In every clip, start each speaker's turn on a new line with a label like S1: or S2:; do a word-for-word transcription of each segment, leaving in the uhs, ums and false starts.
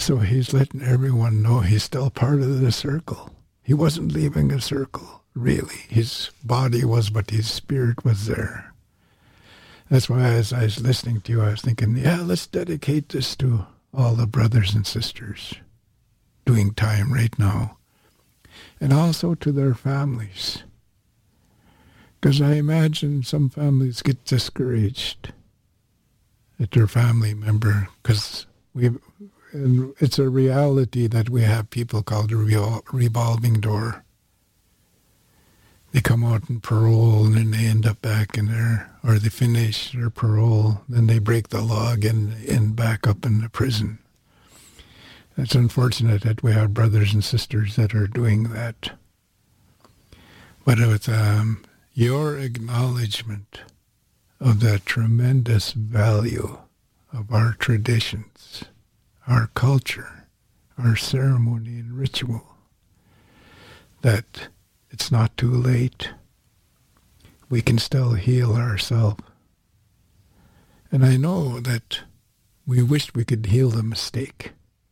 S1: So he's letting everyone know he's still part of the circle. He wasn't leaving a circle, really. His body was, but his spirit was there. That's why as I was listening to you, I was thinking, yeah, let's dedicate this to all the brothers and sisters doing time right now. And also to their families. Because I imagine some families get discouraged at their family member, because we, and it's a reality that we have people called a revol- revolving door. They come out in parole and then they end up back in there, or they finish their parole, then they break the law again and back up in the prison. It's unfortunate that we have brothers and sisters that are doing that. But with um, your acknowledgement of the tremendous value of our traditions, our culture, our ceremony and ritual, that it's not too late. We can still heal ourselves. And I know that we wish we could heal the mistake.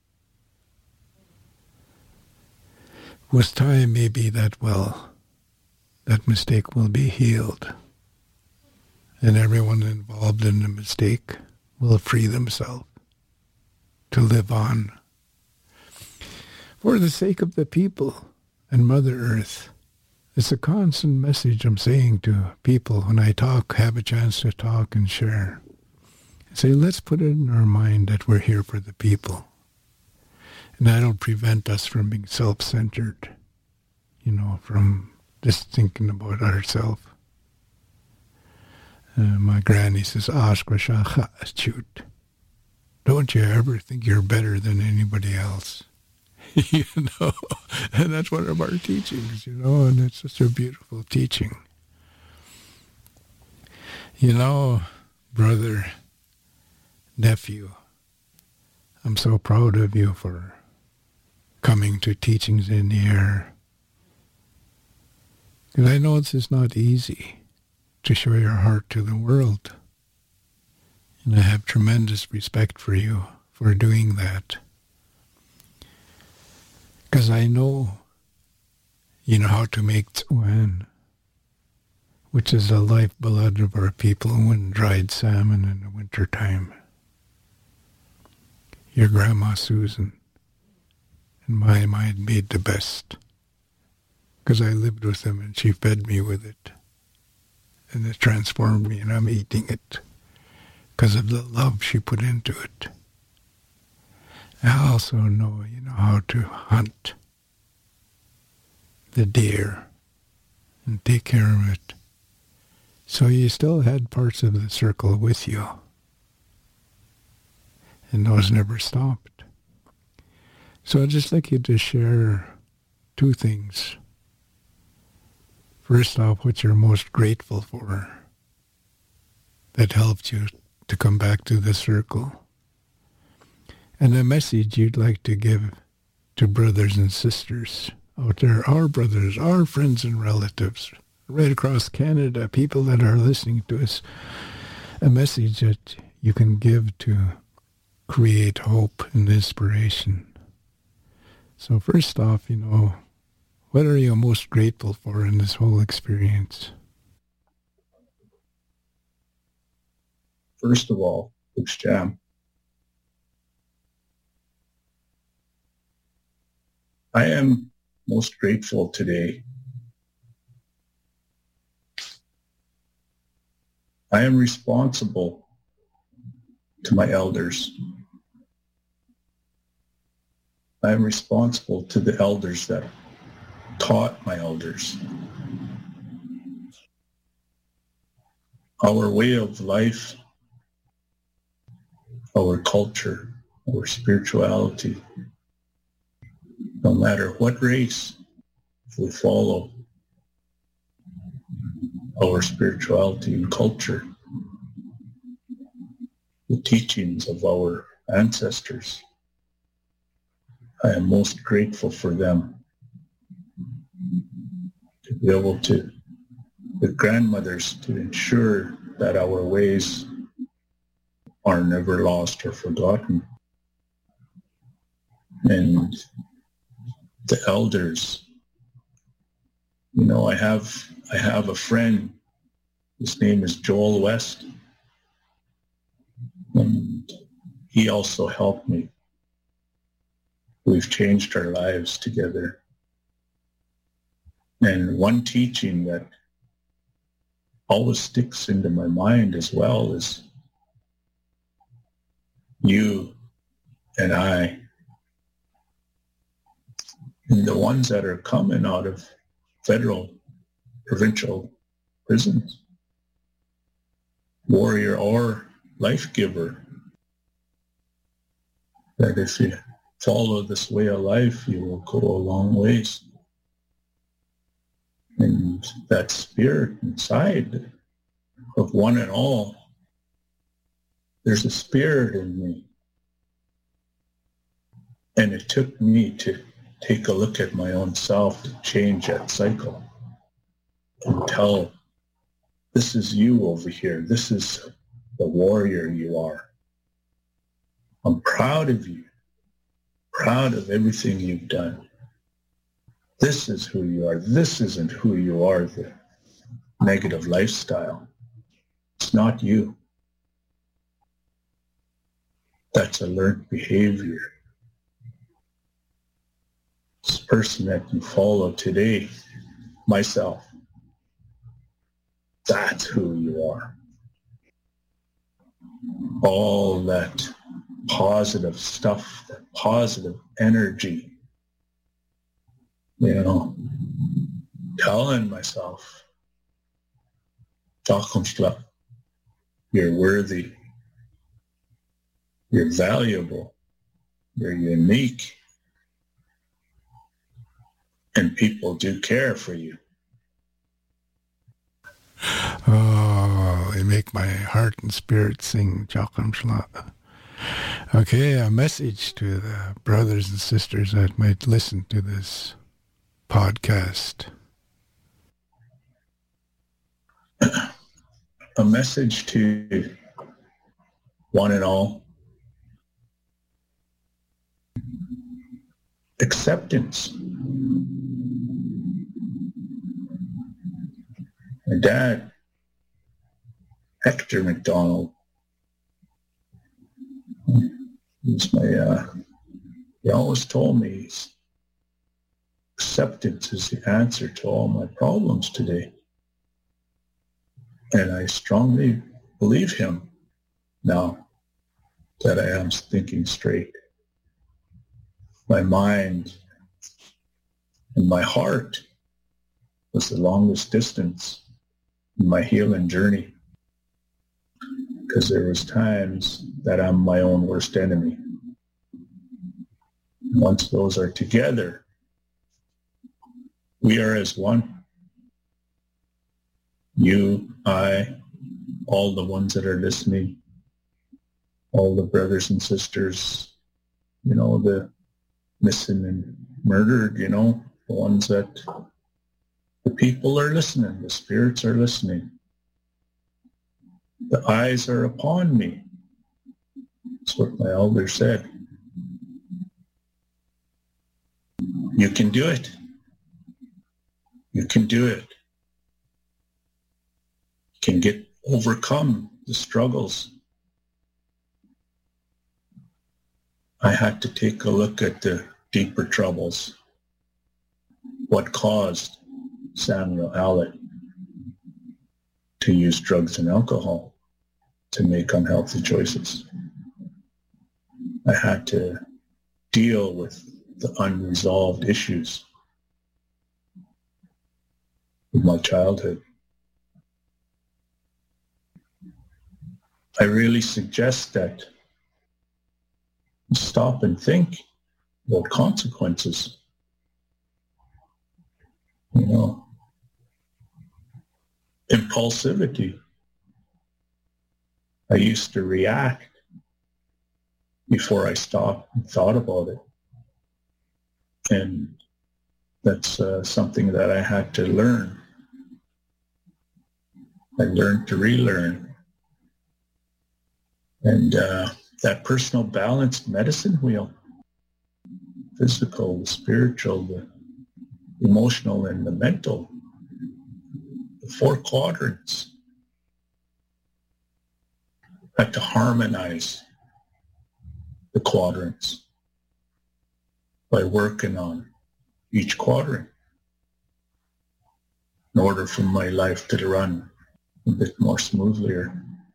S1: With time, maybe that will, that mistake will be healed. And everyone involved in the mistake will free themselves to live on. For the sake of the people and Mother Earth. It's a constant message I'm saying to people when I talk, have a chance to talk and share. I say, let's put it in our mind that we're here for the people. And that'll prevent us from being self-centered, you know, from just thinking about ourselves. Uh, my granny says, don't you ever think you're better than anybody else. You know, and that's one of our teachings, you know, and it's such a beautiful teaching. You know, brother, nephew, I'm so proud of you for coming to Teachings in the Air. Because I know this is not easy to show your heart to the world. And I have tremendous respect for you for doing that. Because I know you know how to make tsuan, which is the lifeblood of our people when dried salmon in the wintertime. Your Grandma Susan and my mind made the best. Because I lived with them and she fed me with it. And it transformed me and I'm eating it because of the love she put into it. I also know, you know, how to hunt the deer and take care of it. So you still had parts of the circle with you. And those never stopped. So I'd just like you to share two things. First off, what you're most grateful for that helped you to come back to the circle. And a message you'd like to give to brothers and sisters out there, our brothers, our friends and relatives, right across Canada, people that are listening to us, a message that you can give to create hope and inspiration. So first off, you know, what are you most grateful for in this whole experience?
S2: First of all, Luke's Jam, I am most grateful today. I am responsible to my elders. I am responsible to the elders that taught my elders. Our way of life, our culture, our spirituality, no matter what race we follow, our spirituality and culture, the teachings of our ancestors, I am most grateful for them. To be able to, with grandmothers, to ensure that our ways are never lost or forgotten. and the elders. You know, I have I have a friend. His name is Joel West, and he also helped me. We've changed our lives together. And one teaching that always sticks into my mind as well is you and I, and the ones that are coming out of federal, provincial prisons, warrior or life giver, that if you follow this way of life, you will go a long ways. And that spirit inside of one and all, there's a spirit in me. And it took me to take a look at my own self to change that cycle and tell, this is you over here. This is the warrior you are. I'm proud of you, proud of everything you've done. This is who you are. This isn't who you are, the negative lifestyle. It's not you. That's a learned behavior. This person that you follow today, myself, that's who you are. All that positive stuff, that positive energy, you know, telling myself, you're worthy, you're valuable, you're unique, and people do care for you.
S1: Oh, they make my heart and spirit sing. Okay, a message to the brothers and sisters that might listen to this podcast.
S2: A message to one and all. Acceptance. My dad, Hector McDonald, he's my, uh, he always told me acceptance is the answer to all my problems today. And I strongly believe him now that I am thinking straight. My mind and my heart was the longest distance in my healing journey, because there was times that I'm my own worst enemy. Once those are together, we are as one. You, I, all the ones that are listening, all the brothers and sisters, you know, the missing and murdered, you know, the ones that the people are listening, the spirits are listening. The eyes are upon me. That's what my elder said. You can do it. You can do it. You can get overcome the struggles. I had to take a look at the deeper troubles. What caused Samuel Allett to use drugs and alcohol to make unhealthy choices? I had to deal with the unresolved issues of my childhood. I really suggest that you stop and think about consequences. You know, impulsivity. I used to react before I stopped and thought about it. And that's uh, something that I had to learn. I learned to relearn. And uh, that personal balanced medicine wheel, physical, the spiritual, the emotional, and the mental. The four quadrants. I had to harmonize the quadrants by working on each quadrant in order for my life to run a bit more smoothly.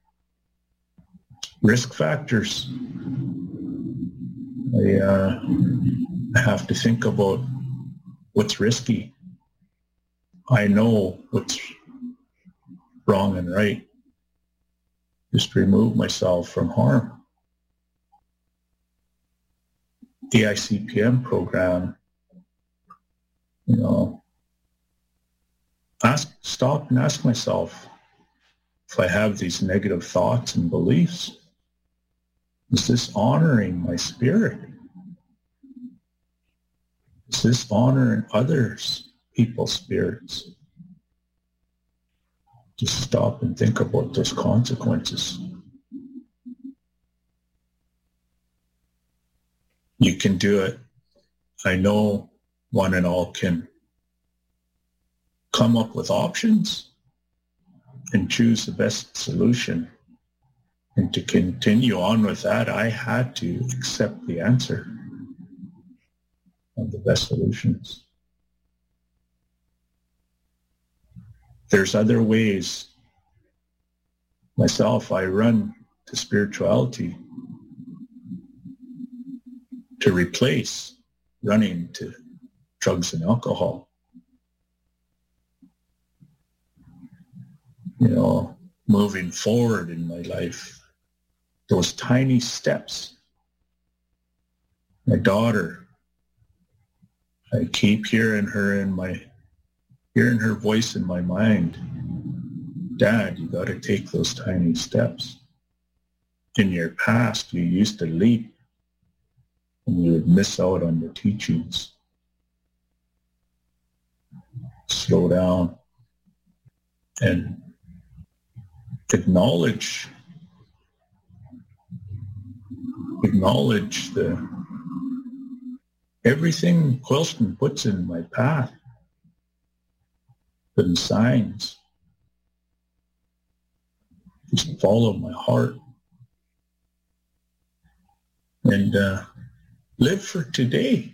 S2: Risk factors. I uh, have to think about what's risky. I know what's wrong and right. Just remove myself from harm. The I C P M program, you know, ask, stop and ask myself if I have these negative thoughts and beliefs. Is this honoring my spirit? Is this honoring others, people's spirits? Just stop and think about those consequences. You can do it. I know one and all can come up with options and choose the best solution. And to continue on with that, I had to accept the answer of the best solutions. There's other ways. Myself, I run to spirituality to replace running to drugs and alcohol. You know, moving forward in my life, those tiny steps. My daughter, I keep hearing her in my, hearing her voice in my mind. Dad, you got to take those tiny steps. In your past, you used to leap and you would miss out on the teachings. Slow down and acknowledge acknowledge the everything Quilston puts in my path, the signs. Just follow my heart and uh, live for today.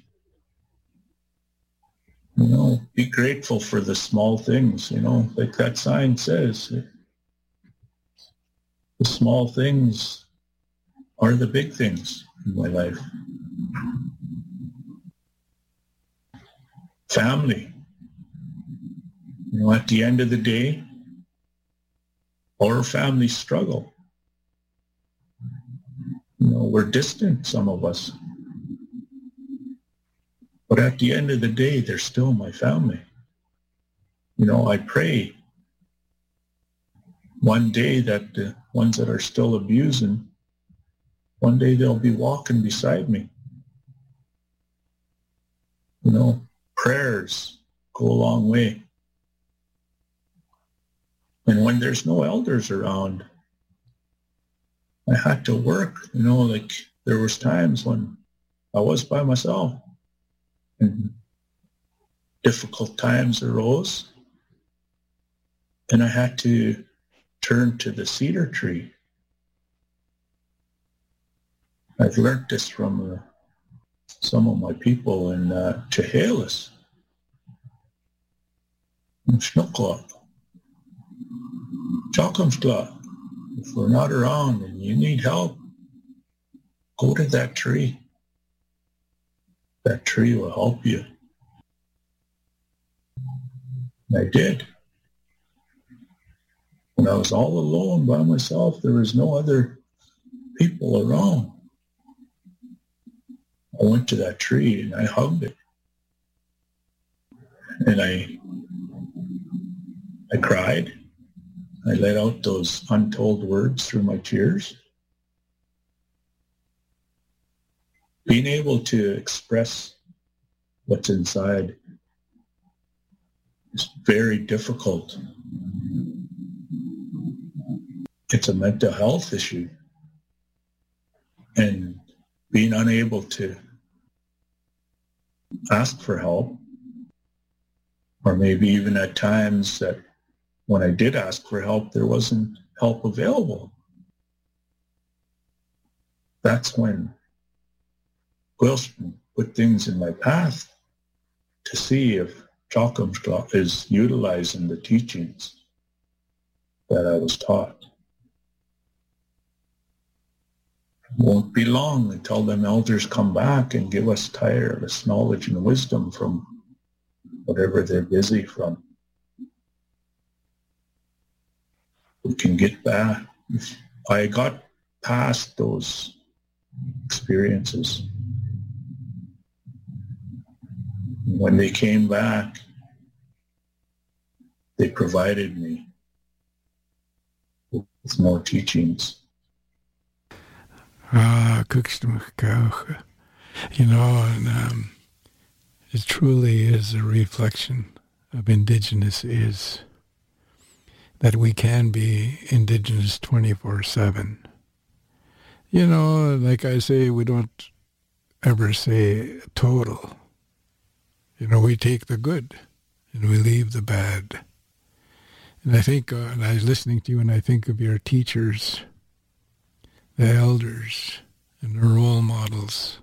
S2: You know, be grateful for the small things, you know, like that sign says. The small things are the big things in my life. Family. You know, at the end of the day, our families struggle. You know, we're distant, some of us. But at the end of the day, they're still my family. You know, I pray one day that the ones that are still abusing, one day they'll be walking beside me. You know, prayers go a long way. And when there's no elders around, I had to work, you know, like there was times when I was by myself and difficult times arose and I had to turn to the cedar tree. I've learned this from uh, some of my people in uh, Chehalis, in Schnucklaw, Chalkamskla. If we're not around and you need help, go to that tree. That tree will help you. And I did. When I was all alone by myself, there was no other people around. I went to that tree and I hugged it. And I, I cried. I let out those untold words through my tears. Being able to express what's inside is very difficult. It's a mental health issue. And being unable to ask for help, or maybe even at times that when I did ask for help, there wasn't help available. That's when Gwilston put things in my path to see if Jokumsklok is utilizing the teachings that I was taught. It won't be long until them elders come back and give us tireless knowledge and wisdom from whatever they're busy from. We can get back. I got past those experiences. When they came back, they provided me with more teachings.
S1: Ah, you know, and um, it truly is a reflection of Indigenous is that we can be Indigenous twenty-four seven. You know, like I say, we don't ever say total. You know, we take the good and we leave the bad. And I think, uh, and I was listening to you and I think of your teachers, the elders, and the role models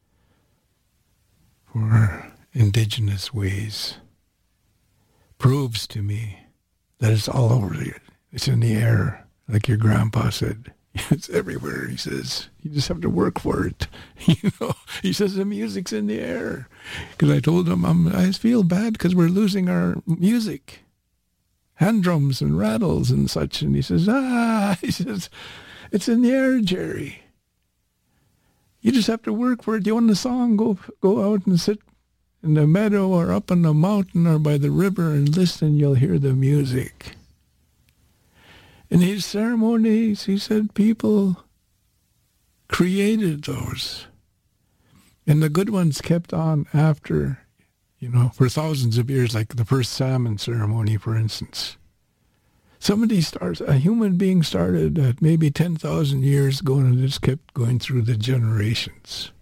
S1: for Indigenous ways. Proves to me that it's all over here. It's in the air, like your grandpa said. It's everywhere, he says. You just have to work for it. You know, he says the music's in the air. Because I told him, I'm, I feel bad because we're losing our music. Hand drums and rattles and such. And he says, ah, he says, it's in the air, Jerry. You just have to work for it. You want a song, go go out and sit in the meadow or up on the mountain or by the river and listen, you'll hear the music. In his ceremonies, he said people created those. And the good ones kept on after, you know, for thousands of years, like the first salmon ceremony, for instance. Somebody starts, a human being started at maybe ten thousand years ago and it just kept going through the generations.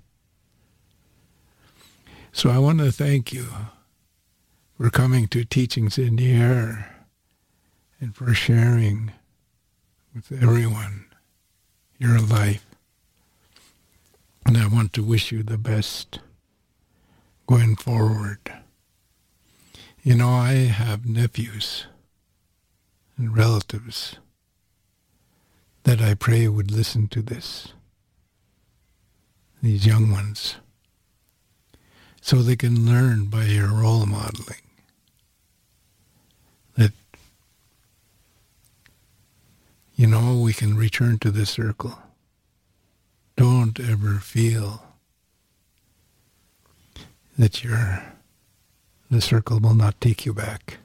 S1: So I want to thank you for coming to Teachings in the Air and for sharing with everyone your life. And I want to wish you the best going forward. You know, I have nephews and relatives that I pray would listen to this, these young ones, so they can learn by your role modeling that, you know, we can return to the circle. Don't ever feel that you're, the circle will not take you back.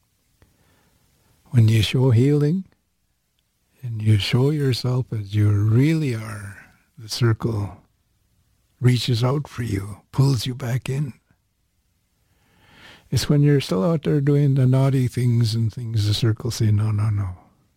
S1: When you show healing and you show yourself as you really are, the circle reaches out for you, pulls you back in. It's when you're still out there doing the naughty things and things, the circle say, no, no, no.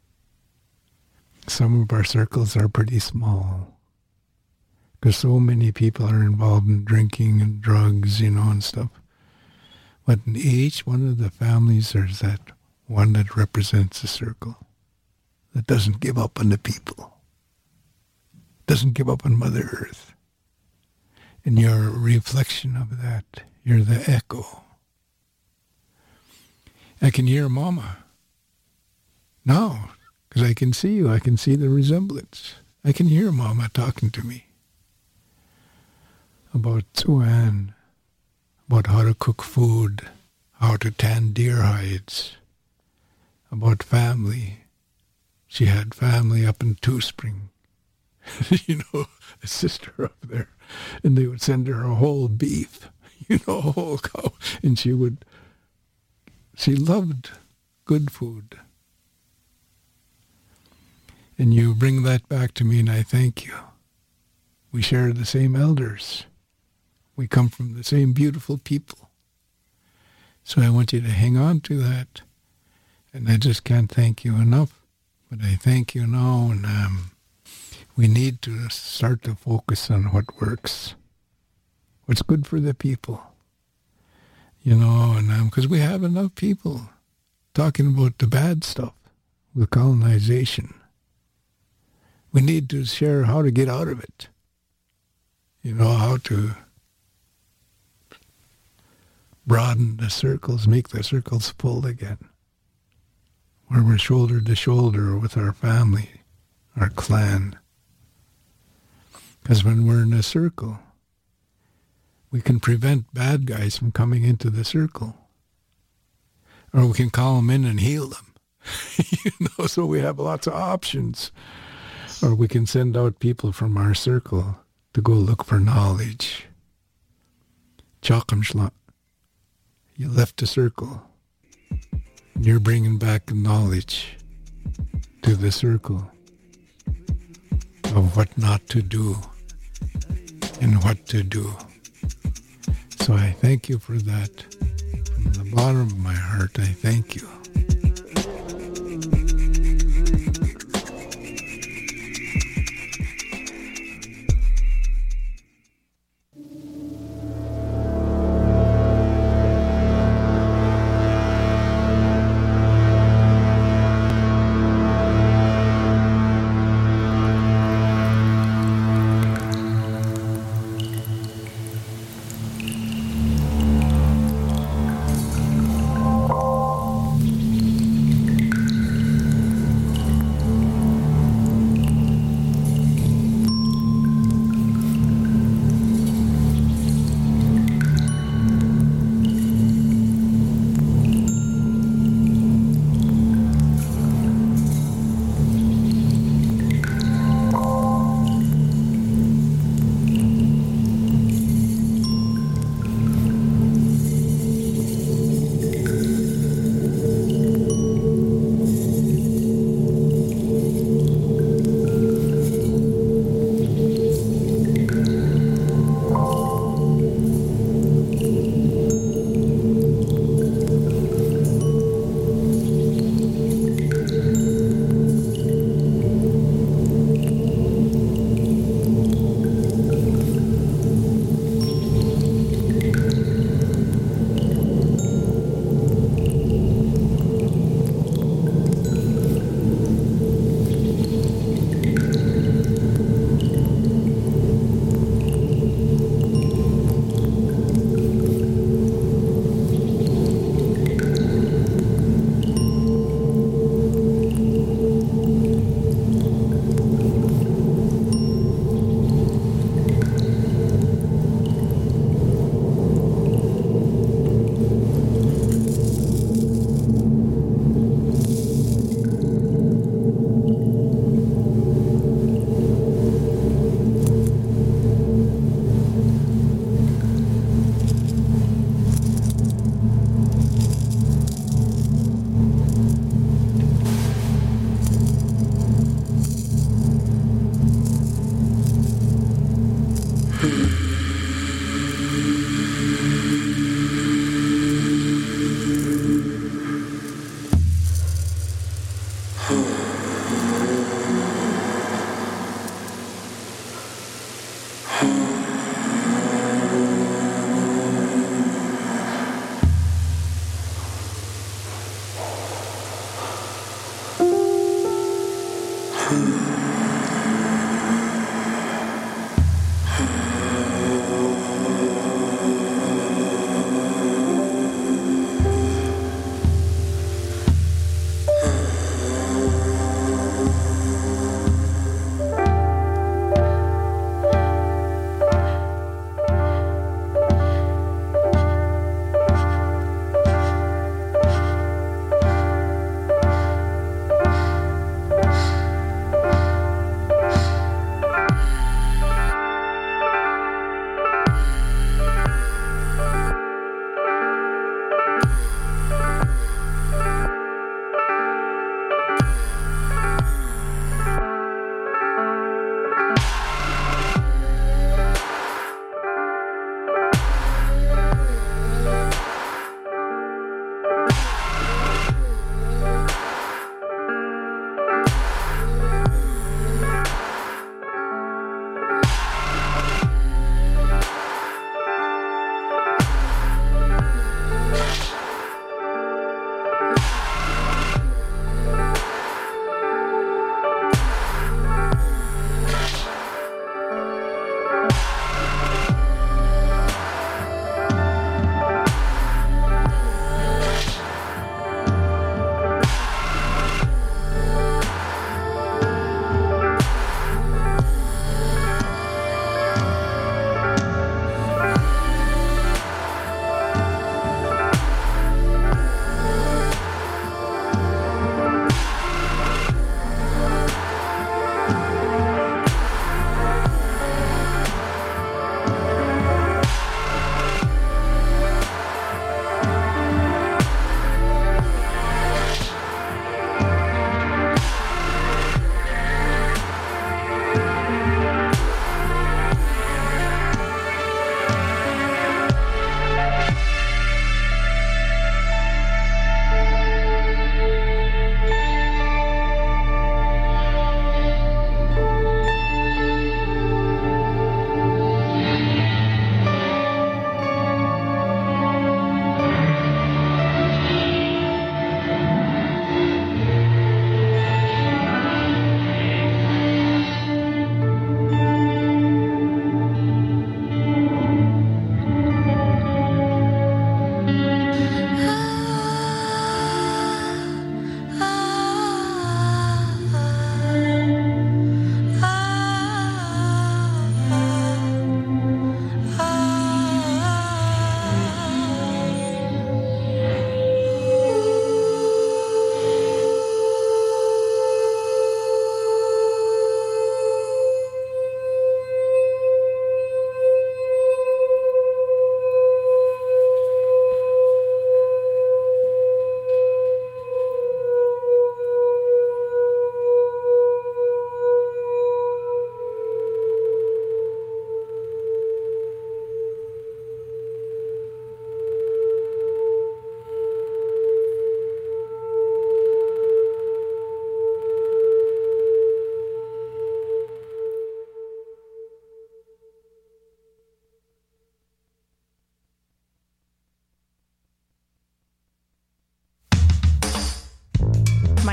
S1: Some of our circles are pretty small because so many people are involved in drinking and drugs, you know, and stuff. But in each one of the families, there's that one that represents a circle that doesn't give up on the people, doesn't give up on Mother Earth. And you're a reflection of that. You're the echo. I can hear Mama now because I can see you. I can see the resemblance. I can hear Mama talking to me about Tsuan, about how to cook food, how to tan deer hides, about family. She had family up in Two Spring. You know, a sister up there. And they would send her a whole beef, you know, a whole cow. And she would, she loved good food. And you bring that back to me, and I thank you. We share the same elders. We come from the same beautiful people. So I want you to hang on to that. And I just can't thank you enough. But I thank you now, and um, we need to start to focus on what works, what's good for the people. You know, and because um, we have enough people talking about the bad stuff with colonization. We need to share how to get out of it. You know, how to broaden the circles, make the circles full again. Where we're shoulder to shoulder with our family, our clan. Because when we're in a circle, we can prevent bad guys from coming into the circle. Or we can call them in and heal them. You know, so we have lots of options. Or we can send out people from our circle to go look for knowledge. Chakamshla. You left the circle. You're bringing back knowledge to the circle of what not to do and what to do. So I thank you for that. From the bottom of my heart, I thank you.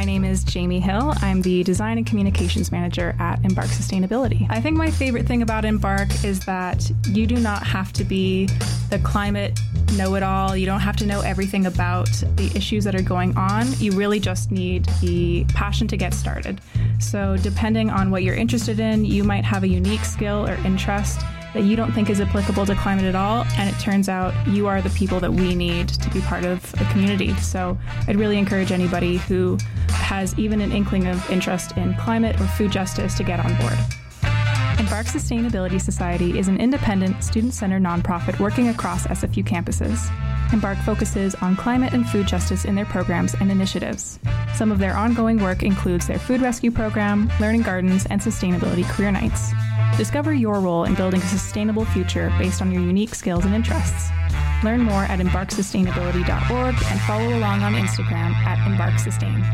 S3: My name is Jamie Hill. I'm the Design and Communications Manager at Embark Sustainability. I think my favorite thing about Embark is that you do not have to be the climate know-it-all. You don't have to know everything about the issues that are going on. You really just need the passion to get started. So depending on what you're interested in, you might have a unique skill or interest that you don't think is applicable to climate at all, and it turns out you are the people that we need to be part of a community. So I'd really encourage anybody who has even an inkling of interest in climate or food justice to get on board. Embark Sustainability Society is an independent, student-centered nonprofit working across S F U campuses. Embark focuses on climate and food justice in their programs and initiatives. Some of their ongoing work includes their food rescue program, learning gardens, and sustainability career nights. Discover your role in building a sustainable future based on your unique skills and interests. Learn more at embark sustainability dot org and follow along on Instagram at embarksustain.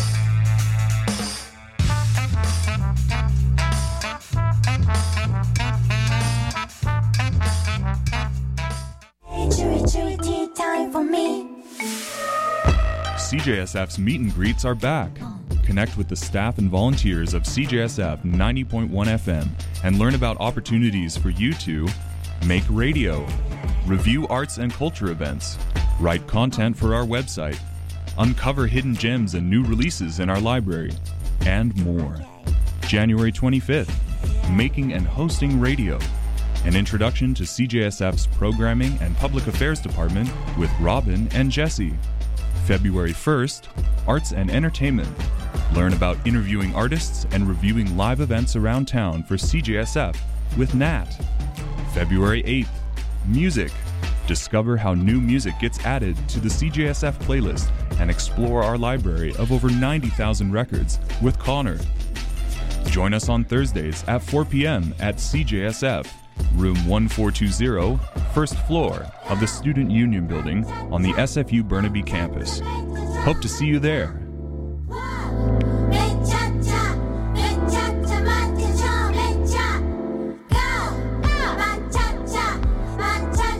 S4: C J S F's meet and greets are back. Connect with the staff and volunteers of C J S F ninety point one F M and learn about opportunities for you to make radio, review arts and culture events, write content for our website, uncover hidden gems and new releases in our library, and more. January twenty-fifth, Making and Hosting Radio, an introduction to C J S F's Programming and Public Affairs Department with Robin and Jesse. February first, Arts and Entertainment. Learn about interviewing artists and reviewing live events around town for C J S F with Nat. February eighth, Music. Discover how new music gets added to the C J S F playlist and explore our library of over ninety thousand records with Connor. Join us on Thursdays at four p.m. at C J S F, room one four two zero, first floor of the Student Union Building on the S F U Burnaby campus. Hope to see you there.